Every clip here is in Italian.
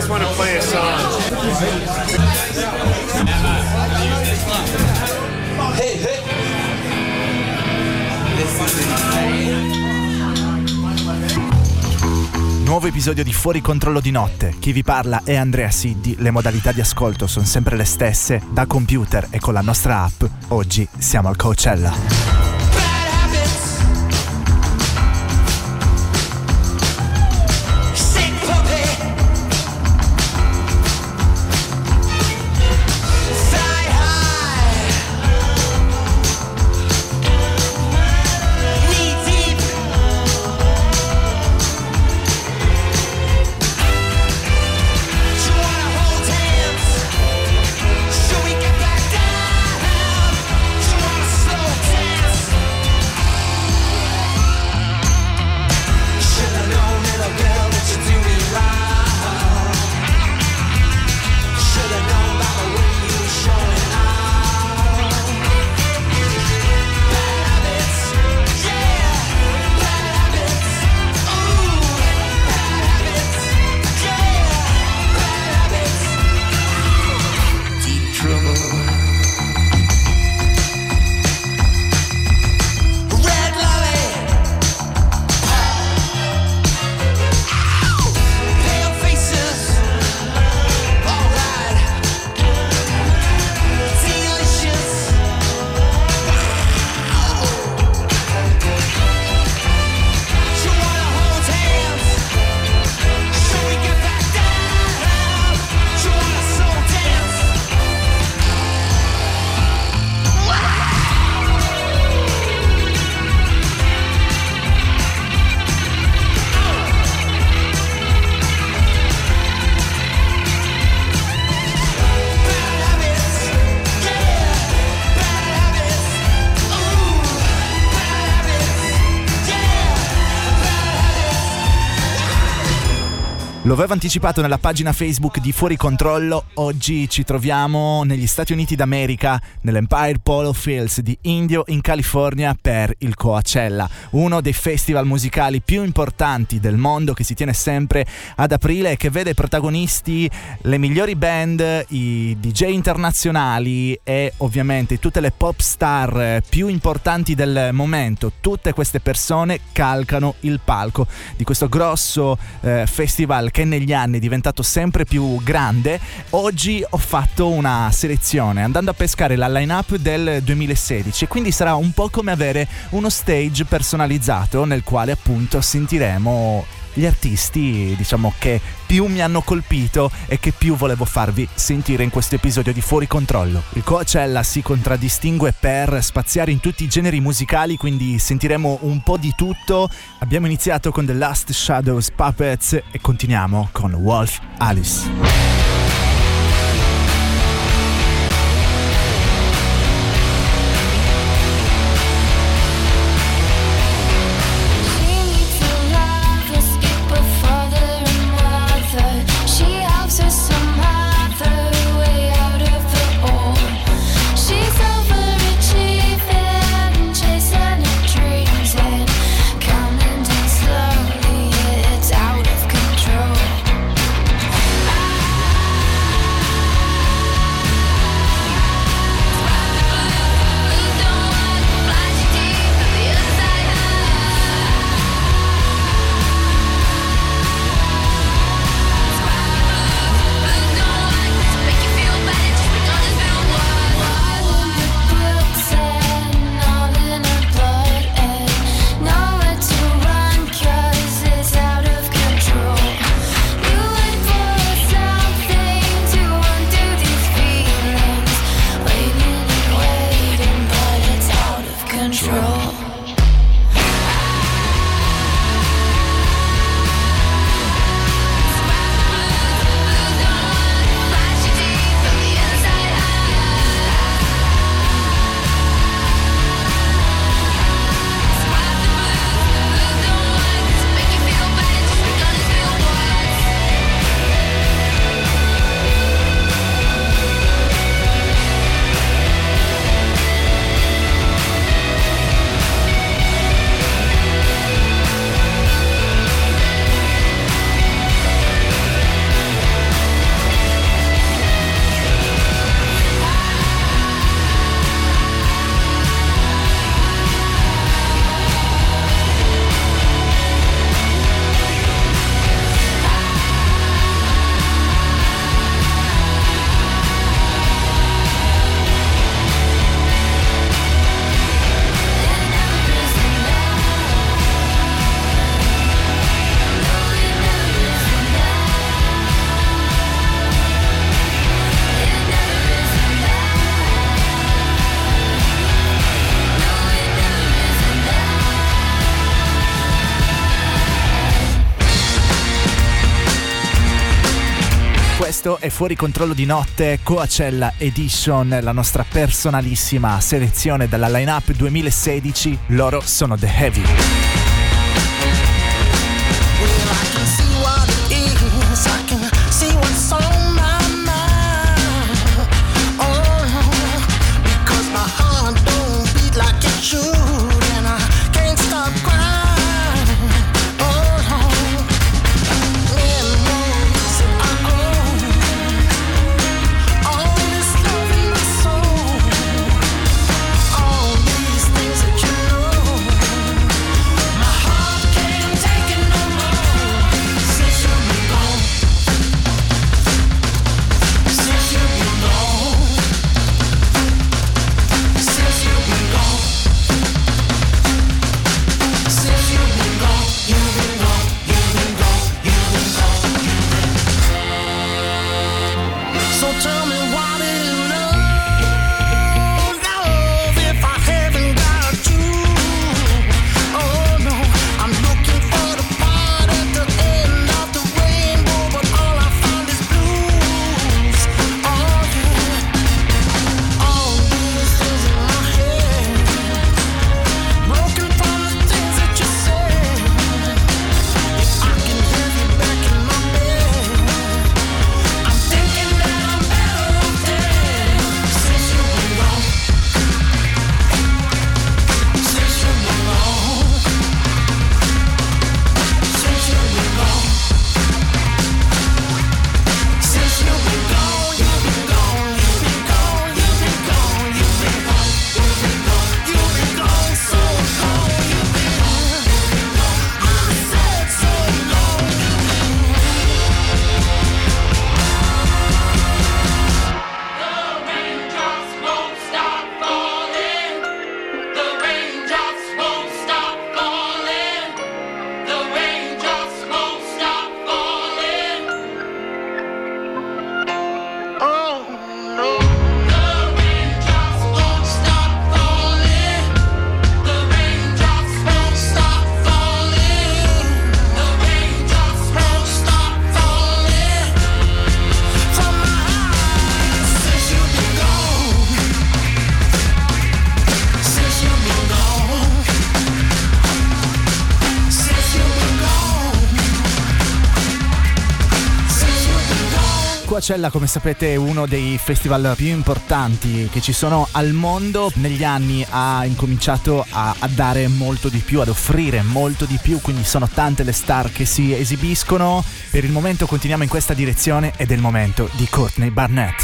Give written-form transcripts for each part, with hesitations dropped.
want to play a song. Hey, hey. Nuovo episodio di Fuori Controllo di Notte. Chi vi parla è Andrea Siddi. Le modalità di ascolto sono sempre le stesse, da computer e con la nostra app. Oggi siamo al Coachella. Lo avevo anticipato nella pagina Facebook di Fuori Controllo. Oggi ci troviamo negli Stati Uniti d'America, nell'Empire Polo Fields di Indio in California per il Coachella, uno dei festival musicali più importanti del mondo che si tiene sempre ad aprile e che vede protagonisti le migliori band, i DJ internazionali e ovviamente tutte le pop star più importanti del momento. Tutte queste persone calcano il palco di questo grosso festival che negli anni è diventato sempre più grande. Oggi ho fatto una selezione andando a pescare la line-up del 2016 e quindi sarà un po' come avere uno stage personalizzato nel quale appunto sentiremo gli artisti, diciamo, che più mi hanno colpito e che più volevo farvi sentire in questo episodio di Fuori Controllo. Il Coachella si contraddistingue per spaziare in tutti i generi musicali, quindi sentiremo un po' di tutto. Abbiamo iniziato con The Last Shadows Puppets e continuiamo con Wolf Alice. Control. Questo è Fuori Controllo di Notte, Coachella Edition, la nostra personalissima selezione dalla line-up 2016. Loro sono The Heavy. Coachella, come sapete, è uno dei festival più importanti che ci sono al mondo. Negli anni ha incominciato a dare molto di più, ad offrire molto di più, quindi sono tante le star che si esibiscono. Per il momento continuiamo in questa direzione ed è il momento di Courtney Barnett.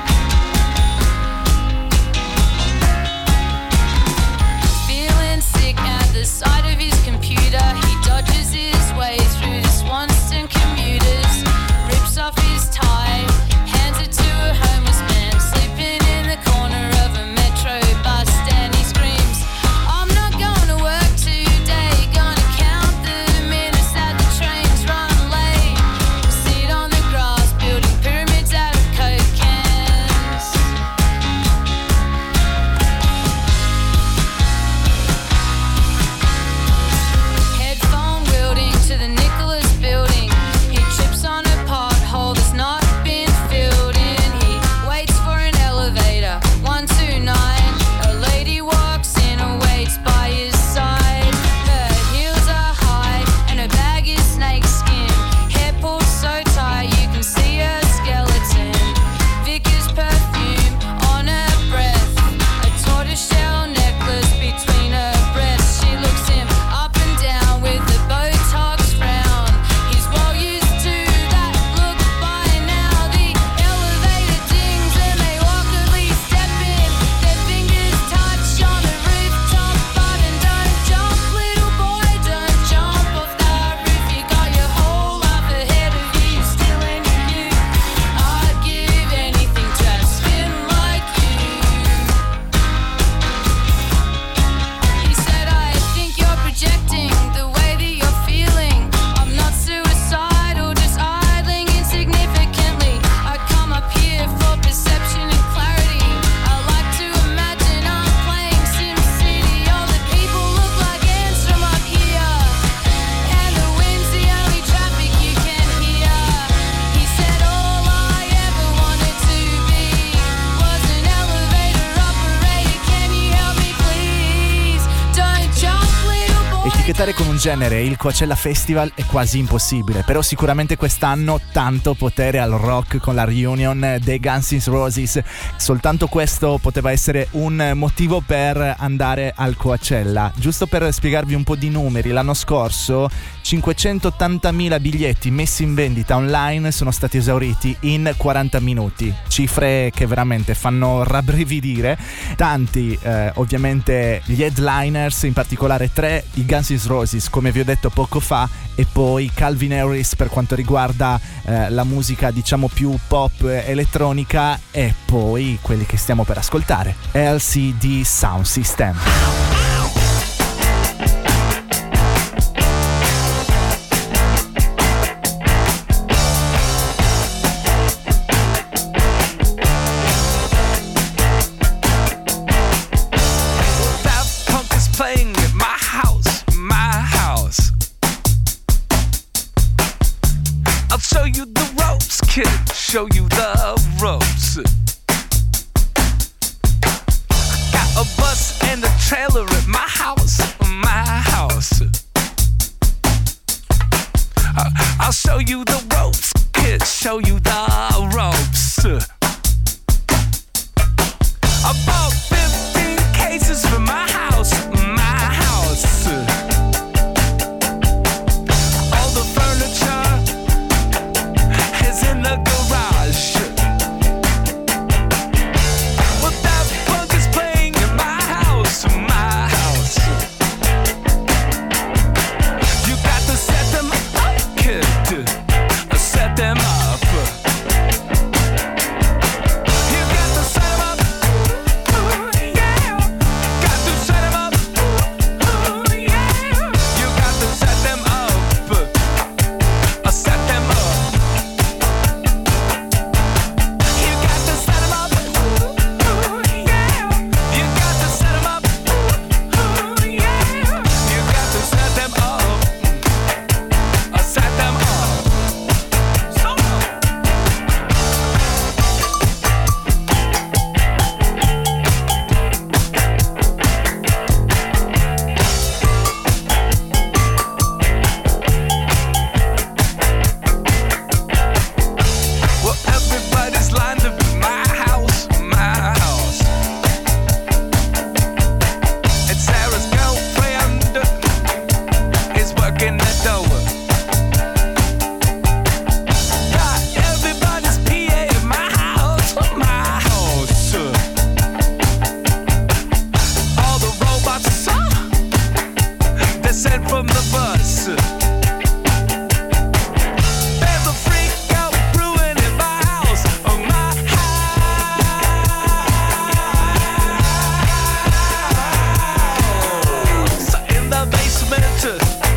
Sick Rivalitare con un genere, il Coachella Festival, è quasi impossibile, però sicuramente quest'anno tanto potere al rock con la reunion dei Guns N' Roses. Soltanto questo poteva essere un motivo per andare al Coachella. Giusto per spiegarvi un po' di numeri, l'anno scorso 580.000 biglietti messi in vendita online sono stati esauriti in 40 minuti, cifre che veramente fanno rabbrividire. Tanti ovviamente gli headliners, in particolare 3, i Guns N' Roses come vi ho detto poco fa, e poi Calvin Harris per quanto riguarda la musica diciamo più pop elettronica, e poi quelli che stiamo per ascoltare, LCD Sound System. Show you the ropes. Got a bus and a trailer at my house, I'll show you the ropes, kid, show you the ropes. I bought 15 cases for my house, All the furniture is in the garage. But that funk is playing in my house, You got to set them up, kid. Set them up. You got to set them up. Ooh, yeah. Got to set them up. Ooh, yeah. You got to set them up. Set them up. You got to set them up. Ooh, yeah. You got to set them up. Ooh, yeah. You got to set them up. Set them up. Well, everybody's lined up in my house, And Sarah's girlfriend is working the door. Got everybody's PA in my house, All the robots, they're sent from the bus. There's a freak out brewing in my house, In the basement,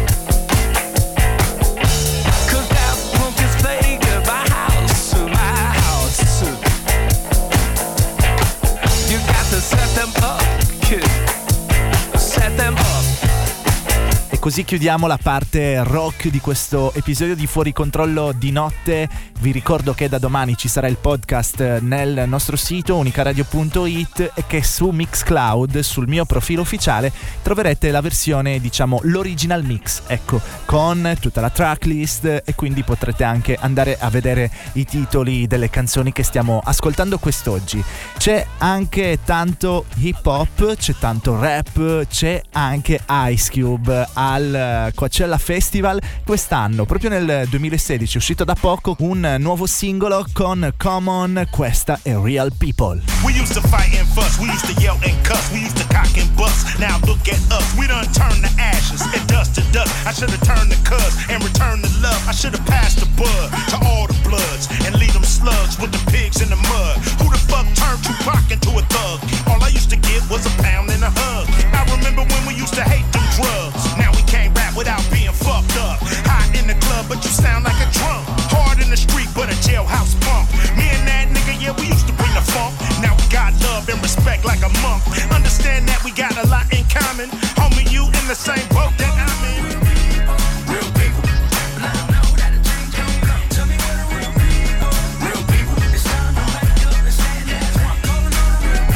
'cause that punk is playing in my house, You got to set them up, kid. Set them up. E così chiudiamo la parte rock di questo episodio di Fuori Controllo di notte. Vi ricordo che da domani ci sarà il podcast nel nostro sito unicaradio.it e che su Mixcloud, sul mio profilo ufficiale, troverete la versione, diciamo, l'original mix, ecco, con tutta la tracklist, e quindi potrete anche andare a vedere i titoli delle canzoni che stiamo ascoltando quest'oggi. C'è anche tanto hip hop, c'è tanto rap, c'è anche Ice Cube al Coachella Festival quest'anno. Proprio nel 2016 è uscito da poco un nuovo singolo con Common, questa è Real People. We used to fight and fuss, we used to yell and cuss, we used to cock and bust. Now look at us, we done turned to ashes and dust to dust. I should have turned the cuz and returned the love. I should have passed the bud to all the bloods and leave them slugs with the pigs in the mud. Who the fuck turned Tupac into a thug? All I used to get was a pound and a hug. I remember when we used to hate them drugs. Now we can't rap without being fucked up. Hot in the club, but you sound like a drunk. Hard in the street, but a jailhouse punk. Me and that nigga, yeah, we used to bring the funk. Now we got love and respect like a monk. Understand that we got a lot in common. Homie, you in the same boat that I'm in. Real people. Tell me where the real people. Real people. It's time to wake up and stand as one. Calling on the real people.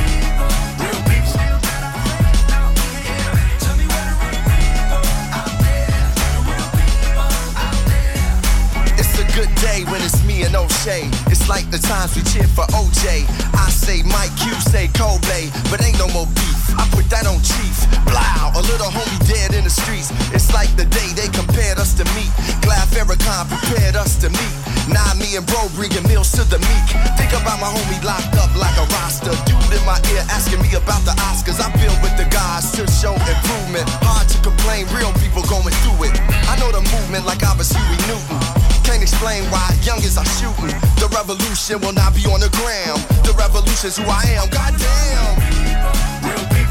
day when it's me and O'Shea. It's like the times we cheer for OJ. I say Mike, you say Kobe, but ain't no more beef. I put that on Chief. Blow, a little homie dead in the streets. It's like the day they compared us to meat. Glad Farrakhan prepared us to meet. Now me and bro bringing meals to the meek. Think about my homie locked up like a roster. Dude in my ear asking me about the Oscars. I build with the guys to show improvement. Hard to complain, real people going through it. I know the movement like I was Huey Newton. Can't explain why youngins are shooting. The revolution will not be on the gram. The revolution's who I am, goddamn. Real people.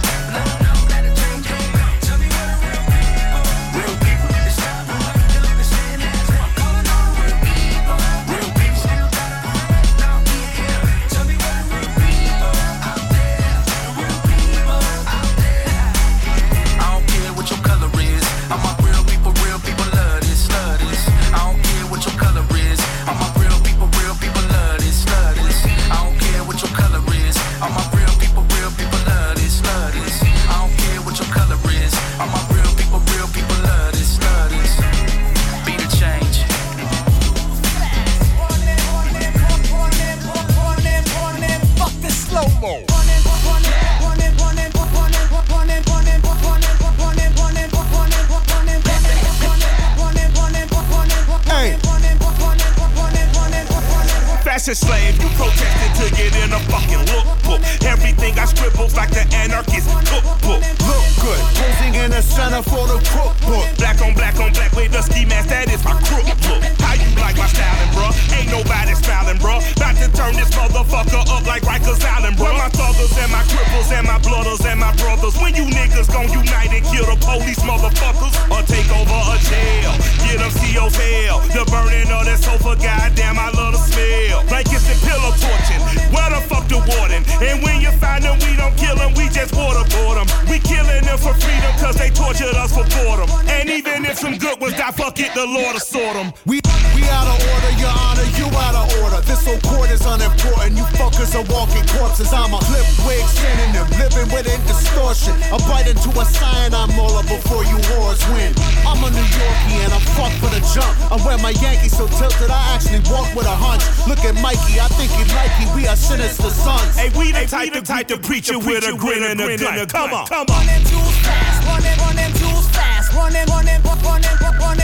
Fashion slave, you protested to get in a fucking lookbook. Everything I scribbles like the anarchist cookbook. Look good, posing in the center for the cookbook. Black on black with the ski mask, that is my crook look. How you like my styling, bruh? Ain't nobody smiling, bruh. About to turn this motherfucker up like Rikers Island, bruh. My thuggers and my cripples and my blooders and my brothers. When you niggas gon' unite and kill the police motherfuckers, or take over a jail, get them CO's hell. The burning of that sofa, goddamn, I love the smell. Blankets and pillow torching, where the fuck the warden? And when you find them, we don't kill them, we just waterboard them. We killing them for freedom, cause they tortured us for boredom. And even if some good ones die, fuck it, the Lord will sort them. We out of order, your honor, you out of order. This whole court is unimportant, you fuckers are walking corpses. I'm a clip wig synonym, living within distortion. A bite into a cyanide molar before you wars win. I'm a New Yorkie and I fuck for the jump. I wear my Yankees so tilted, I actually walk with a hunch. Look at Mikey, I think he like you, we are sinister sons. Hey, we the type to preach you with a grin and a gun. Come on. Run them tools fast, run them tools fast, run them tools fast, run them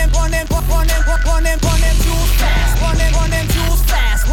tools fast,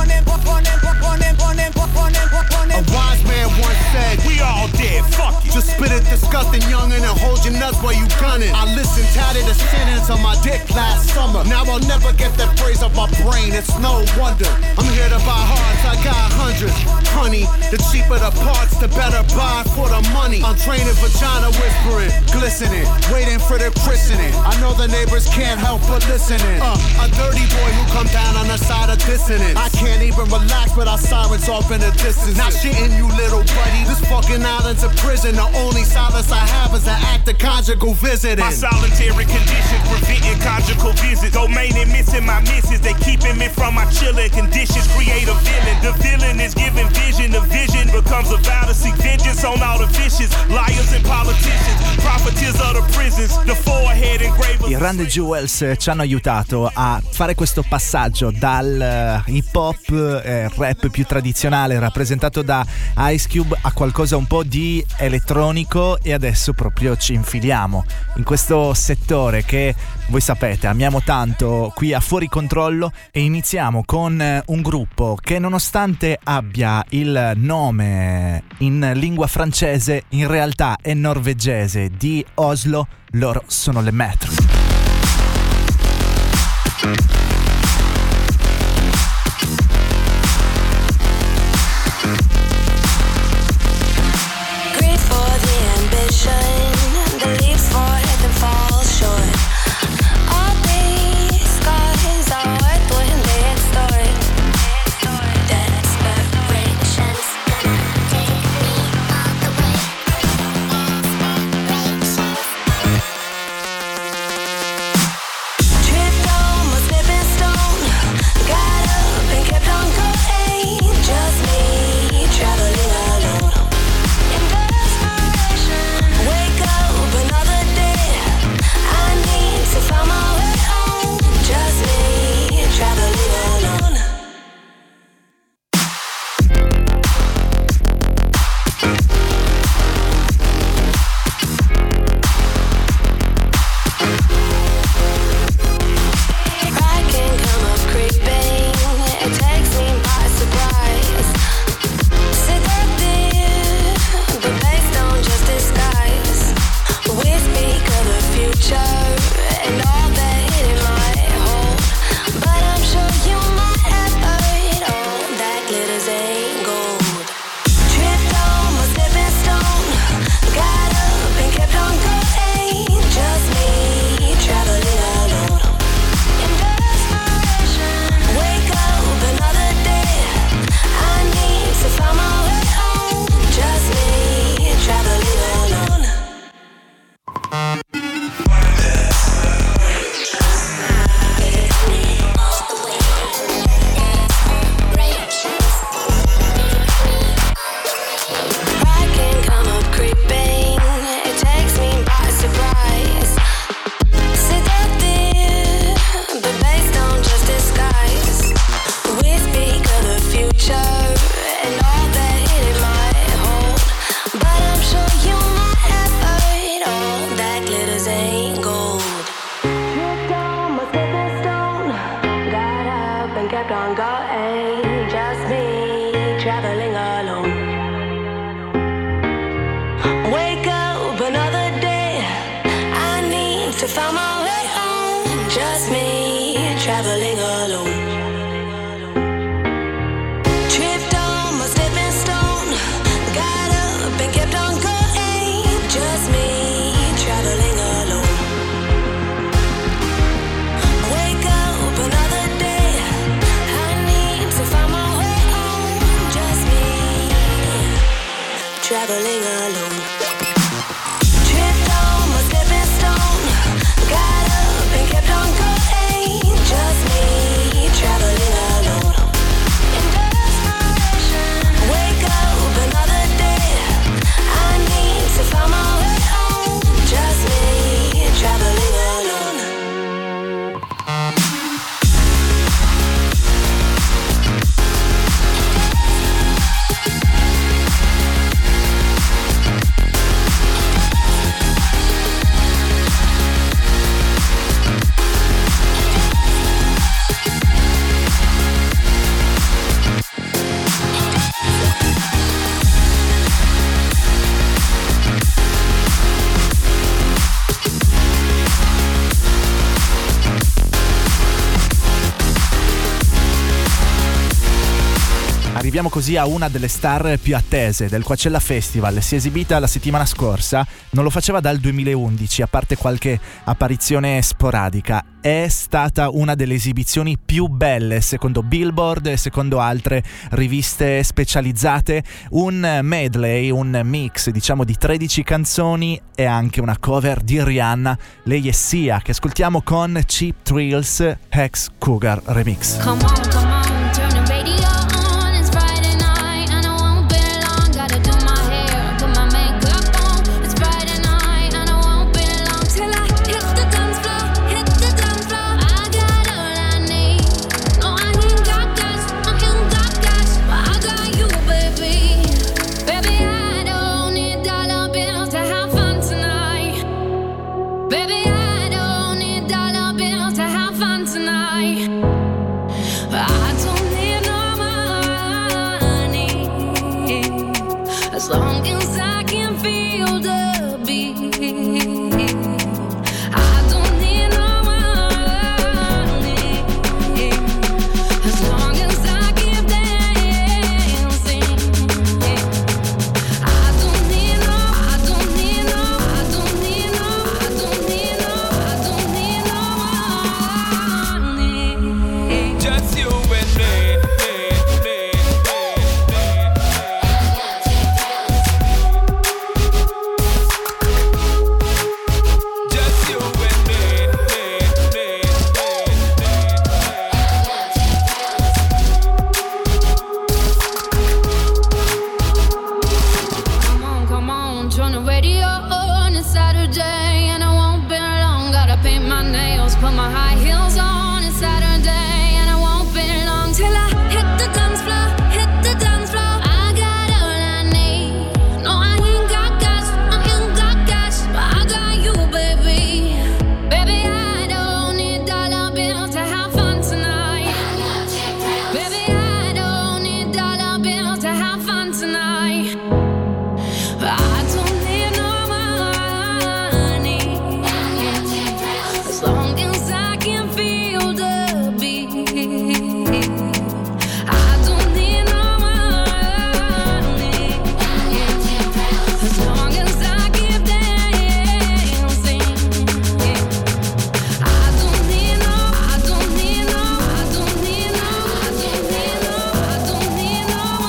A wise man once said, we all dead, fuck it. Just spit it disgusting youngin' and hold your nuts while you gunning. I listened tatted a sentence on my dick last summer. Now I'll never get that phrase off my brain, it's no wonder. I'm here to buy hearts, I got hundreds. Honey, the cheaper the parts, the better buy for the money. I'm training vagina whispering, glistening, waiting for the christening. I know the neighbors can't help but listening. A dirty boy who come down on the side of dissonance. I can't even relax without sirens off in the distance. Not shitting you, little buddy. This fucking island's a prison. The only solace I have is an act of conjugal visiting. My solitary conditions preventing conjugal visits. Domaining missing my misses. They keeping me from my chilling conditions. Create a villain. The villain is giving vision. The vision becomes a vow to seek vengeance on all the vicious liars and politicians. Profiteers of the prisons. The forehead engravers. I Run the Jewels ci hanno aiutato a fare questo passaggio dal hip hop rap più tradizionale rappresentato da Ice Cube a qualcosa un po' di elettronico, e adesso proprio ci infiliamo in questo settore che voi sapete amiamo tanto qui a Fuori Controllo, e iniziamo con un gruppo che, nonostante abbia il nome in lingua francese, in realtà è norvegese, di Oslo. Loro sono le Metro. just me traveling alone. Tripped on my stepping stone, got up and kept on going, just me traveling alone. Wake up another day, I need to find my way home, just me traveling alone. Tripped on my stepping stone, got up and kept on going, just me traveling alone. In desperation, wake up another day, I need to find my way home, just me traveling alone. Arriviamo così a una delle star più attese del Coachella Festival. Si è esibita la settimana scorsa, non lo faceva dal 2011, a parte qualche apparizione sporadica. È stata una delle esibizioni più belle secondo Billboard e secondo altre riviste specializzate. Un medley, un mix diciamo di 13 canzoni e anche una cover di Rihanna. Lei è Sia, che ascoltiamo con Cheap Thrills Hex Cougar Remix. Come on, turn the radio on. It's Friday night and I won't be long. Gotta do my hair, put my makeup on. It's Friday night and I won't be long till I hit the dance floor, hit the dance floor. I got all I need. No, I ain't got cash, I ain't got cash, but I got you, baby. Baby, I don't need dollar bills to have fun tonight. Baby, I don't need dollar bills to have fun tonight. I don't need no money as long as I can feel the beat. I don't need no money as long as I keep dancing. I don't need no, I don't need no, I don't need no, I don't need no, I don't need no money. Just you and me. Just you and me. Come on, turn the radio on. It's Saturday and I won't be long. Gotta paint my nails, put my high heels on. It's Saturday and I won't be long till I hit the dance floor, hit the dance floor. I got all I need. No, I ain't got cash, I ain't got cash, but I got you, baby. Baby, I don't need dollar bills to have fun tonight. Baby, I don't need dollar bills to have fun tonight. I don't need no money as long as I can feel the beat. I don't need no money as long as I keep dancing. I don't need no, I don't need no, I don't need no, I don't need no, I don't need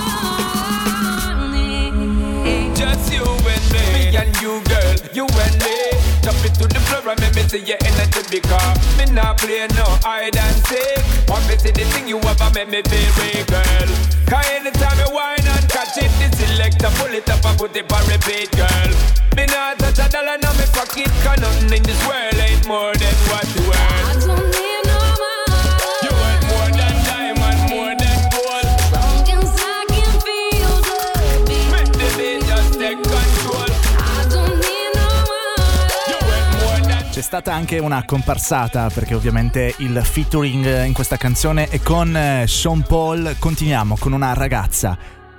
no money. Just you and me and you, girl, you and me. Jump into the floor and make me see your energy because me not play no hide and seek. Want me see the thing you ever make me feel real, girl. Cause anytime you whine and catch it, the selector pull it up and put it on repeat, girl. Me not touch a dollar now me pocket, cause nothing in this world ain't more than what you I earn. don't need no money. You earn more than diamond, more than gold. As long as I can feel the beat. Make the beat just take control. I don't need no You money. earn more than. C'è stata anche una comparsata perché ovviamente il featuring in questa canzone è con Sean Paul. Continuiamo con una ragazza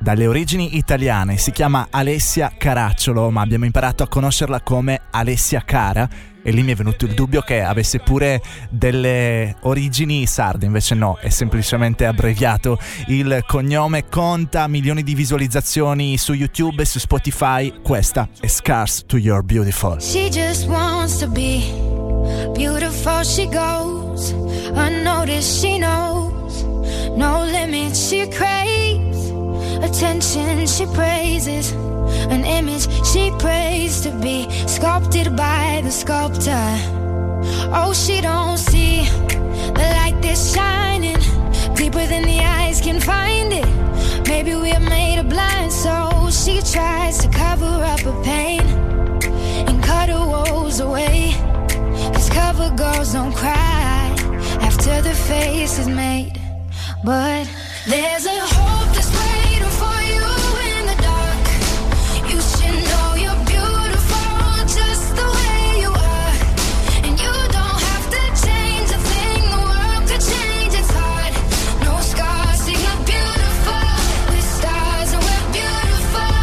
dalle origini italiane, si chiama Alessia Caracciolo, ma abbiamo imparato a conoscerla come Alessia Cara e lì mi è venuto il dubbio che avesse pure delle origini sarde, invece no, è semplicemente abbreviato il cognome. Conta milioni di visualizzazioni su YouTube e su Spotify. Questa è Scars to Your Beautiful. She just wants to be beautiful. She goes unnoticed. She knows no limits. She craves attention. She praises an image she prays to be sculpted by the sculptor. Oh, she don't see the light that's shining deeper than the eyes can find it. Maybe we're made of blind, so she tries to cover up her pain and cut her woes away. 'Cause cover girls don't cry after the face is made. But there's a hope that's waiting for you in the dark. You should know you're beautiful just the way you are. And you don't have to change a thing, the world could change, it's hard. No scars, see you're beautiful. With stars and we're beautiful.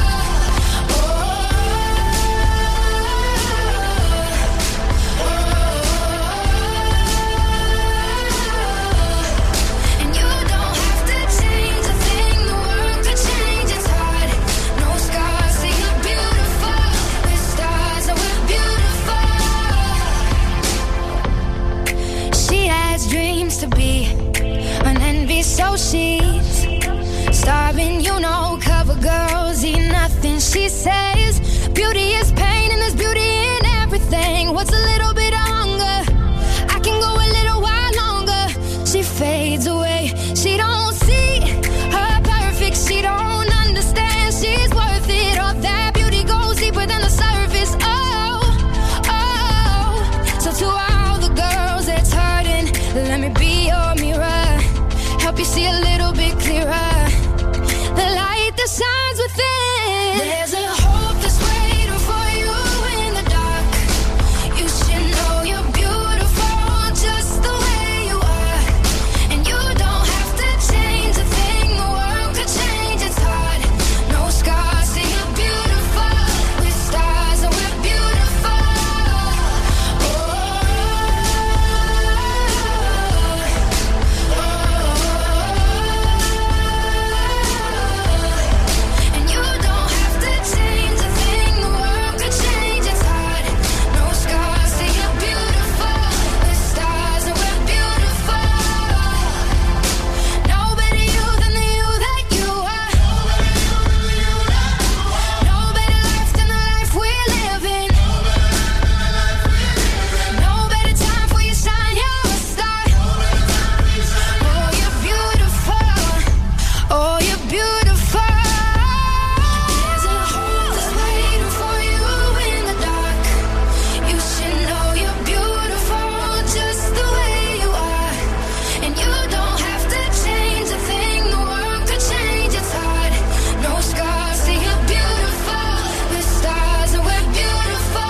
And you don't have to change a thing, the world could change, it's hard. No scars, see you're beautiful. With stars and we're beautiful. She has dreams to be an envy, so she's starving, you know. Cover girls eat nothing, she says. Beauty is pain and there's beauty in everything. What's a little bit of hunger? I can go a little while longer. She fades away, she don't see her perfect, she don't understand she's worth it. All that beauty goes deeper than the surface. Oh, oh. So to all the girls that's hurting, let me be your mirror, help you see a little bit clearer, the light that shines within. There's a hope that's waiting for you in the dark. You should know you're beautiful just the way you are. And you don't have to change a thing, the world could change, it's hard. No scars, see you're beautiful. With stars and we're beautiful. And you don't have to change a thing, the world could change, it's hard. No scars, see you're beautiful. With stars and we're beautiful. No better you than the you that you are. No better life than the life we're living. No better time for you shine, you're a star. Oh, you're beautiful. Oh, you're beautiful. There's a hope that's waiting for you in the dark. You should know you're beautiful just the way you are. And you don't have to change a thing, the world could change, it's hard. No scars, see you're beautiful. With stars and we're beautiful.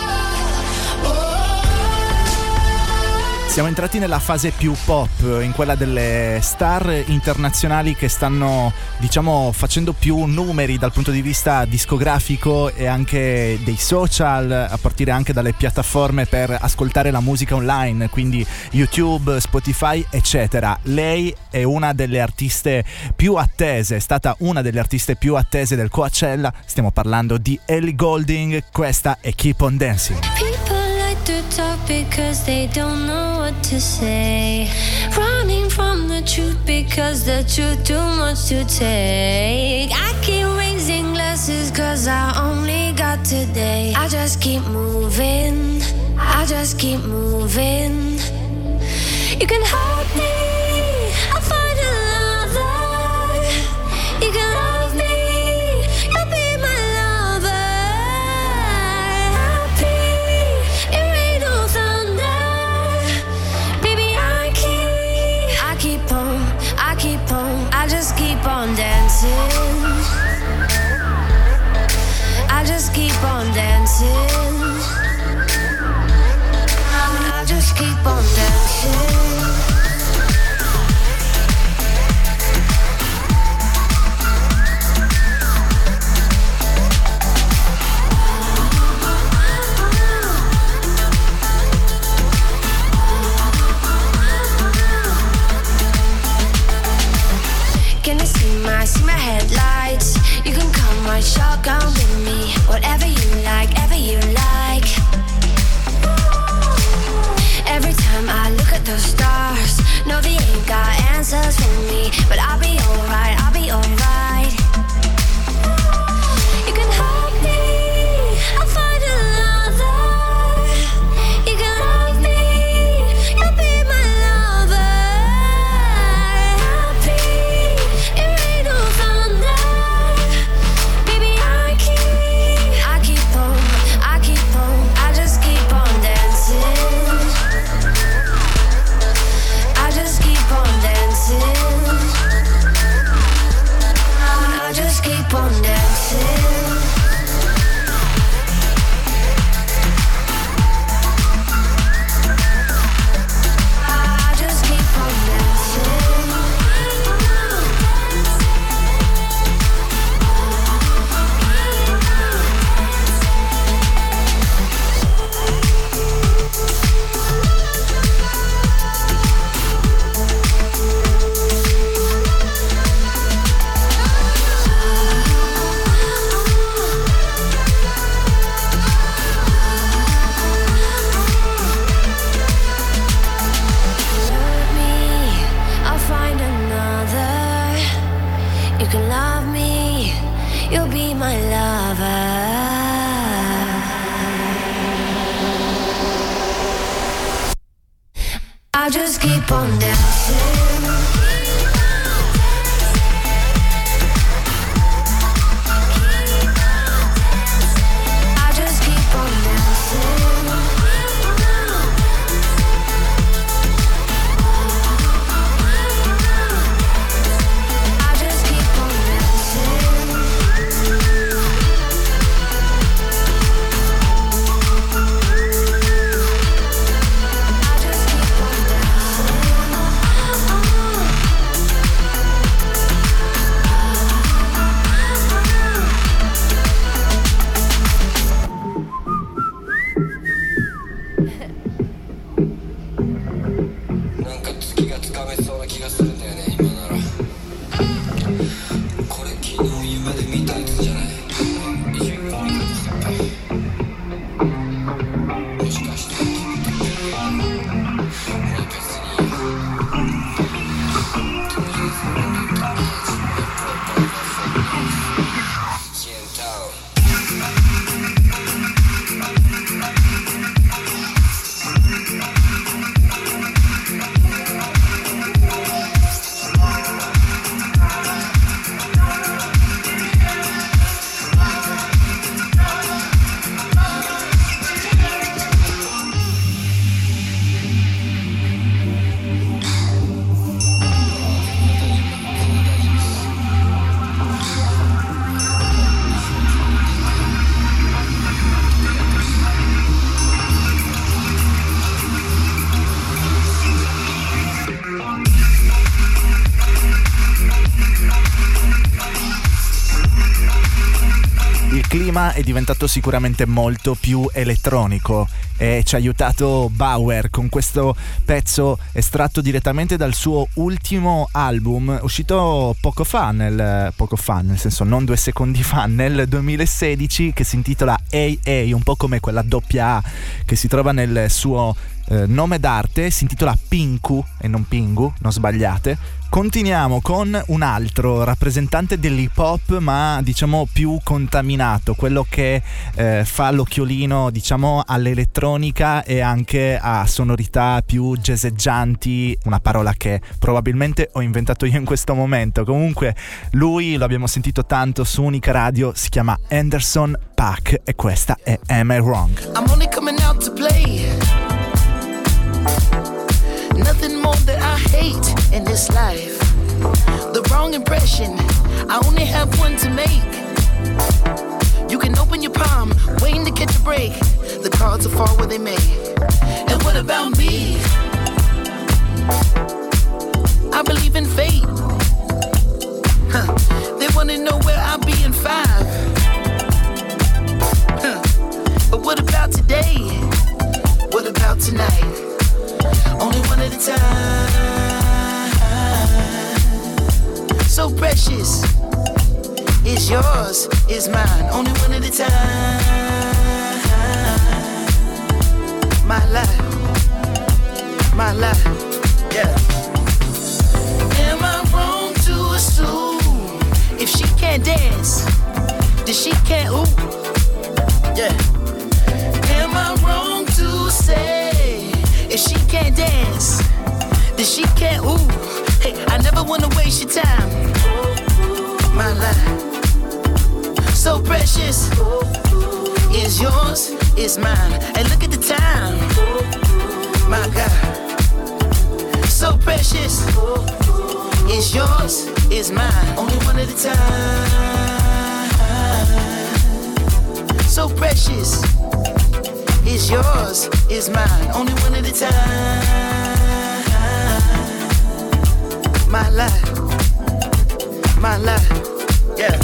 Siamo entrati nella fase più pop, in quella delle star internazionali che stanno, diciamo, facendo più numeri dal punto di vista discografico e anche dei social, a partire anche dalle piattaforme per ascoltare la musica online, quindi YouTube, Spotify, eccetera. Lei è una delle artiste più attese, è stata una delle artiste più attese del Coachella. Stiamo parlando di Ellie Goulding, questa è Keep on Dancing. People like to talk because they don't know what to say. Running from the truth because the truth too much to take. I keep raising glasses cause I only got today. I just keep moving, I just keep moving. You can hold me, I'll find another. You can love me, you'll be my lover. Happy, it rain or thunder. Baby, I keep on, I just keep on dancing. I just keep on dancing. I just keep on dancing. You can love me, you'll be my lover. I'll just keep on dancing. I'll just keep on dancing. I'll just keep on dancing. È diventato sicuramente molto più elettronico e ci ha aiutato Bauer con questo pezzo estratto direttamente dal suo ultimo album uscito poco fa, nel senso non 2 secondi fa, nel 2016, che si intitola AA, un po' come quella doppia A che si trova nel suo nome d'arte, si intitola Pinku e non Pingu, non sbagliate. Continuiamo con un altro rappresentante dell'hip hop, ma diciamo più contaminato, quello che fa l'occhiolino diciamo all'elettronica e anche a sonorità più jazzeggianti, una parola che probabilmente ho inventato io in questo momento. Comunque lui lo abbiamo sentito tanto su Unica Radio, si chiama Anderson .Paak e questa è Am I Wrong? I'm only coming out to play. Nothing more that I hate in this life. The wrong impression, I only have one to make. You can open your palm, waiting to catch a break. The cards will fall where they may. And what about me? I believe in fate. They wanna know where I'll be in 5. But what about today? What about tonight? Only one at a time. So precious. It's yours, it's mine. Only one at a time. My life, yeah. Am I wrong to assume if she can't dance, then she can't ooh? Yeah. Am I wrong to say if she can't dance, then she can't ooh? Hey, I never wanna waste your time. My life, so precious. It's yours, it's mine. And look at the time. My God, so precious. It's yours, it's mine. Only one at a time. So precious. It's yours, it's mine. Only one at a time. My life, yeah.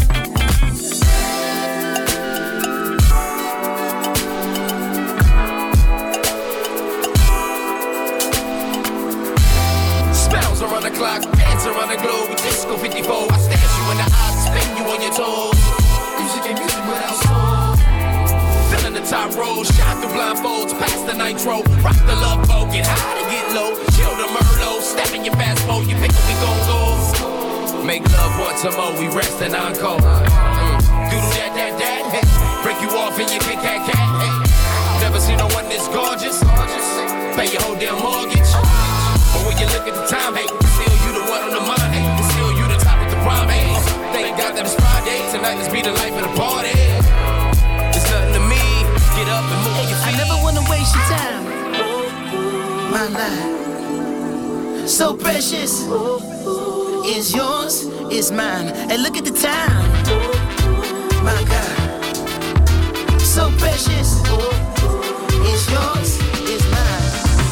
Spells around the clock, dance around the globe. Disco 54, I stash you in the eyes, spin you on your toes. Music and music without soul. Filling the top row, shot through blindfolds, past the nitro. Rock the love boat, get high to get low. Chill the Merlot, step in your fast mode, you pick up, we gon' go. Make love one Some more, we rest and encore. Doodle that, hey. Break you off in your Kit Kat cat, hey. Never seen no one this gorgeous. Pay your whole damn mortgage. But when you look at the time, hey, still you the one on the mind, hey. Still you the top of the prime, hey. Thank God that it's Friday. Tonight, let's be the life of the party. It's nothing to me. Get up and move your feet. I never wanna waste your time. My life, so precious. Is yours, is mine. And look at the time. My God, so precious. Is yours, is mine.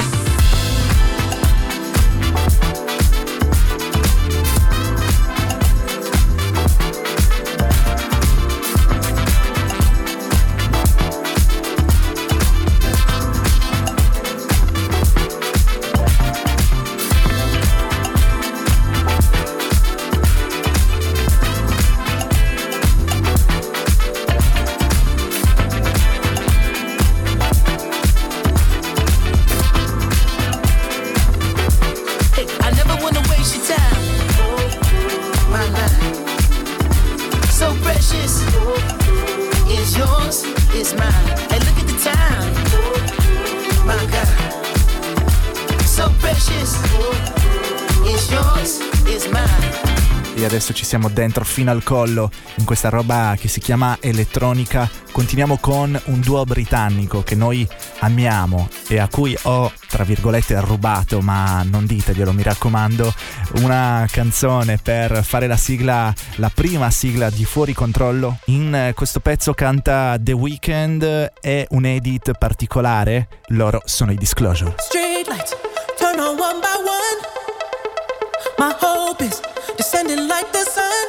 E adesso ci siamo dentro fino al collo in questa roba che si chiama elettronica. Continuiamo con un duo britannico che noi amiamo e a cui ho, tra virgolette, rubato, ma non diteglielo, mi raccomando, una canzone per fare la sigla, la prima sigla di Fuori Controllo. In questo pezzo canta The Weeknd, è un edit particolare, loro sono i Disclosure. Street lights turn on one by one. My hope is descending like the sun.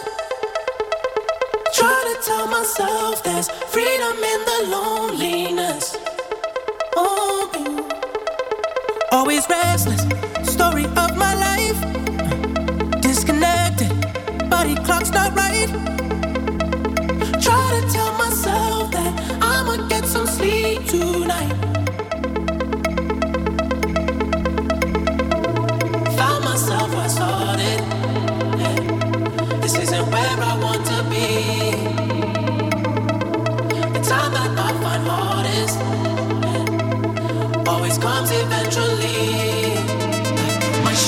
Try to tell myself there's freedom in the loneliness. Oh, always restless, story of my life. Disconnected, body clock's not right. Try to tell myself that I'ma get some sleep tonight. Found myself where I started. This isn't where I want to be. The time that I find hardest always comes eventually. My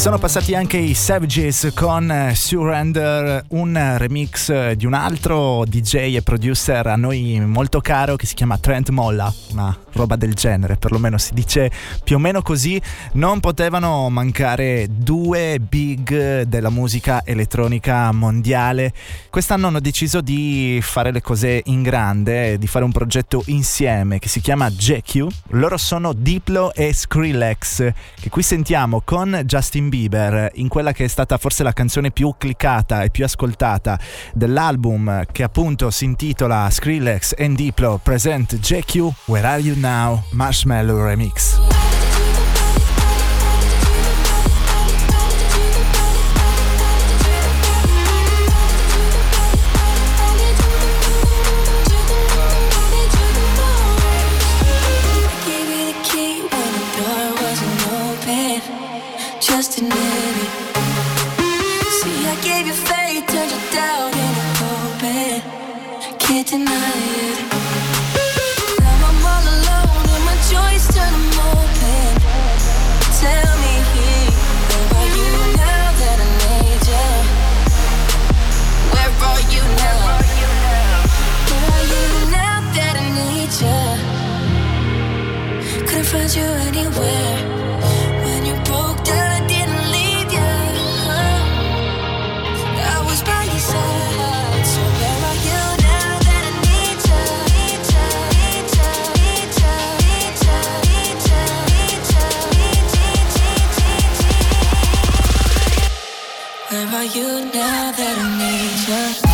Sono passati anche i Savages con Surrender, un remix di un altro DJ e producer a noi molto caro che si chiama Trent Molla, una roba del genere, perlomeno si dice più o meno così. Non potevano mancare due big della musica elettronica mondiale. Quest'anno hanno deciso di fare le cose in grande, di fare un progetto insieme che si chiama JQ. Loro sono Diplo e Skrillex, che qui sentiamo con Justin Bieber in quella che è stata forse la canzone più cliccata e più ascoltata dell'album, che appunto si intitola Skrillex and Diplo Present JQ Where Are You Now Marshmallow Remix. Just admit it. See, I gave you faith, turned you down in a pulpit. Can't deny it. Now I'm all alone and my joys turn them open. Tell me, where are you now that I need you? Where are you now? Where are you now that I need you? Couldn't find you anywhere. When you broke down, I didn't leave you. I was by your side. So where are you now that I need you? Need you, need you, need you, need you, need you, need you, need you. Where are you now that I need you?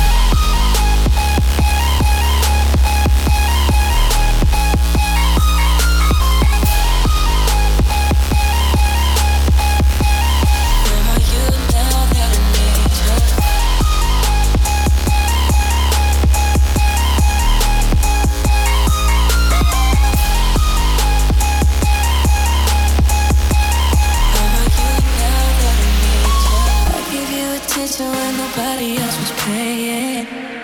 When nobody else was paying.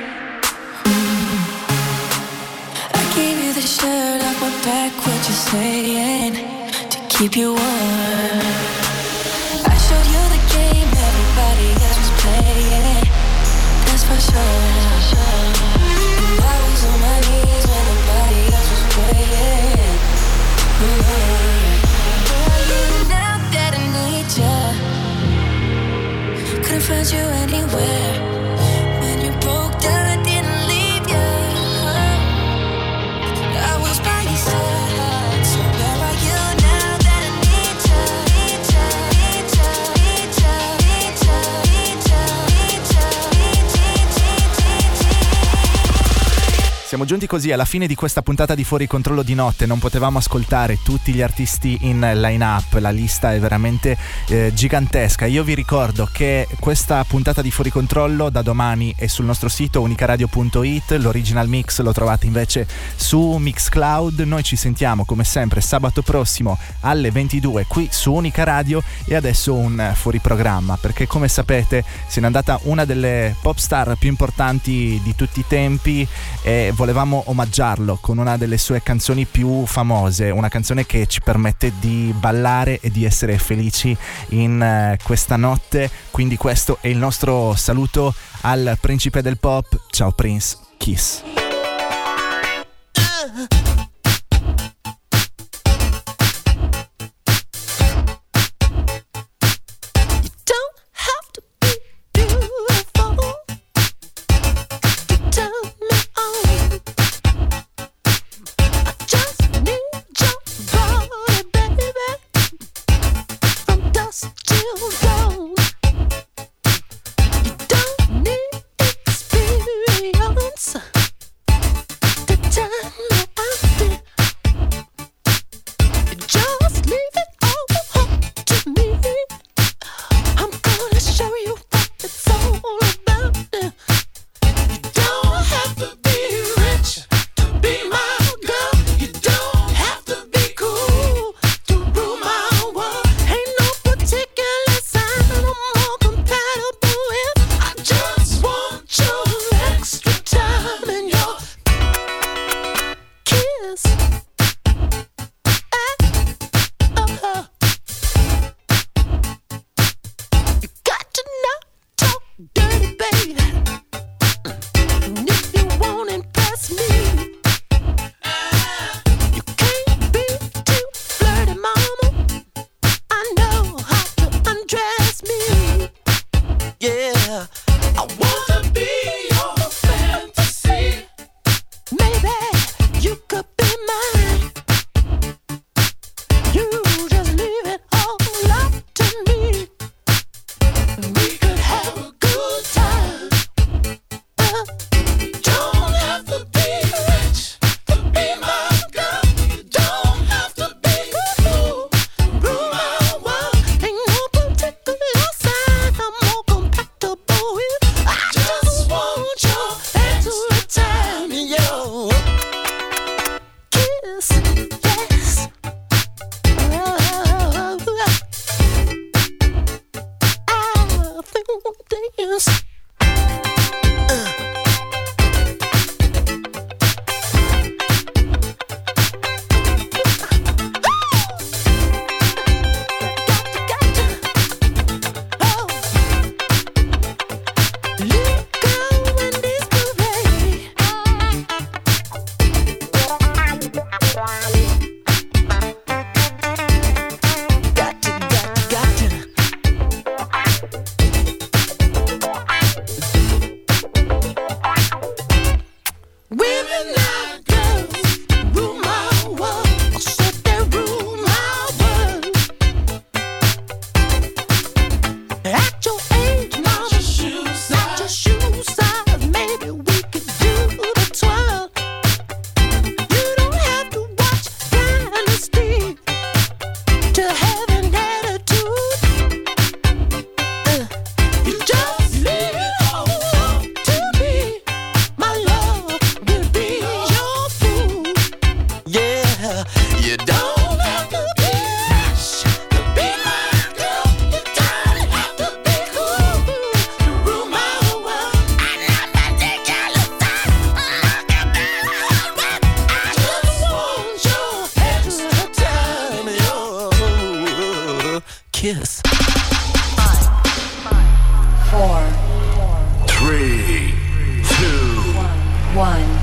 I gave you the shirt off my back, what you saying, to keep you warm. I showed you the game everybody else was playing, that's for sure. And I was on my knees when nobody else was praying. Where are you now that I need you? Couldn't find you anywhere. When you broke down, I didn't leave you. I was by your side. So where are you now that I need you? Need you, need you, need you, need you, need you, need you. Siamo giunti così alla fine di questa puntata di Fuori Controllo di notte. Non potevamo ascoltare tutti gli artisti in line-up, la lista è veramente gigantesca. Io vi ricordo che questa puntata di Fuori Controllo da domani è sul nostro sito unicaradio.it, l'original mix lo trovate invece su Mixcloud. Noi ci sentiamo come sempre sabato prossimo alle 22 qui su Unica Radio. E adesso un fuori programma, perché come sapete se n'è andata una delle pop star più importanti di tutti i tempi e volevamo omaggiarlo con una delle sue canzoni più famose, una canzone che ci permette di ballare e di essere felici in questa notte. Quindi questo è il nostro saluto al principe del pop. Ciao Prince, Kiss. to have an attitude. You just leave it all up to me. My love will be your food. Yeah, you don't have to be rich to be my girl. You don't have to be cool to rule my world. I love my ridiculous time. I just want your extra time, your kiss. 5, 4, 3, 2, 1.